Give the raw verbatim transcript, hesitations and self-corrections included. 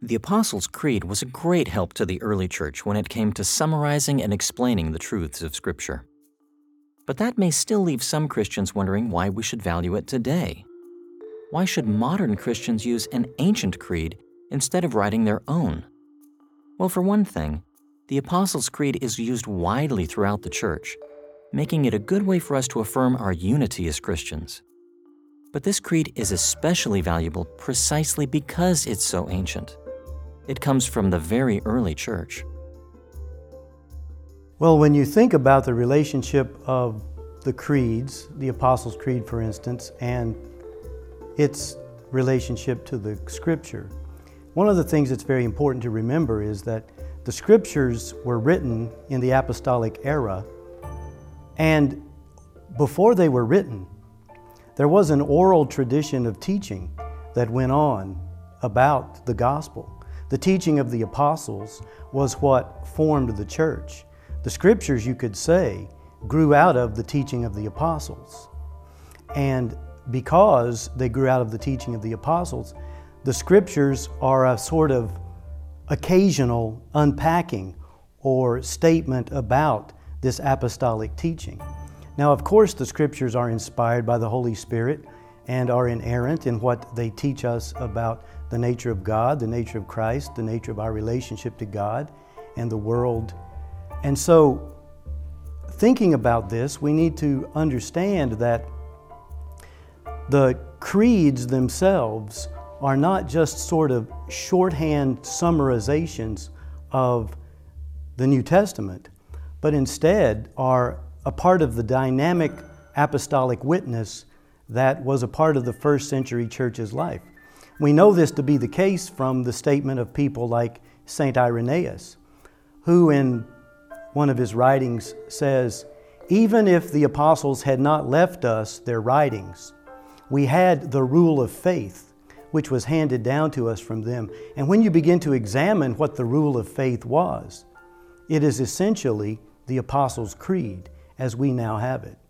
The Apostles' Creed was a great help to the early church when it came to summarizing and explaining the truths of Scripture. But that may still leave some Christians wondering why we should value it today. Why should modern Christians use an ancient creed instead of writing their own? Well, for one thing, the Apostles' Creed is used widely throughout the church, making it a good way for us to affirm our unity as Christians. But this creed is especially valuable precisely because it's so ancient. It comes from the very early church. Well, when you think about the relationship of the creeds, the Apostles' Creed, for instance, and its relationship to the Scripture, one of the things that's very important to remember is that the Scriptures were written in the apostolic era, and before they were written, there was an oral tradition of teaching that went on about the gospel. The teaching of the apostles was what formed the church. The Scriptures, you could say, grew out of the teaching of the apostles. And because they grew out of the teaching of the apostles, the Scriptures are a sort of occasional unpacking or statement about this apostolic teaching. Now, of course, the Scriptures are inspired by the Holy Spirit and are inerrant in what they teach us about the nature of God, the nature of Christ, the nature of our relationship to God and the world. And so, thinking about this, we need to understand that the creeds themselves are not just sort of shorthand summarizations of the New Testament, but instead are a part of the dynamic apostolic witness that was a part of the first century church's life. We know this to be the case from the statement of people like Saint Irenaeus, who in one of his writings says, "Even if the apostles had not left us their writings, we had the rule of faith, which was handed down to us from them." And when you begin to examine what the rule of faith was, it is essentially the Apostles' Creed as we now have it.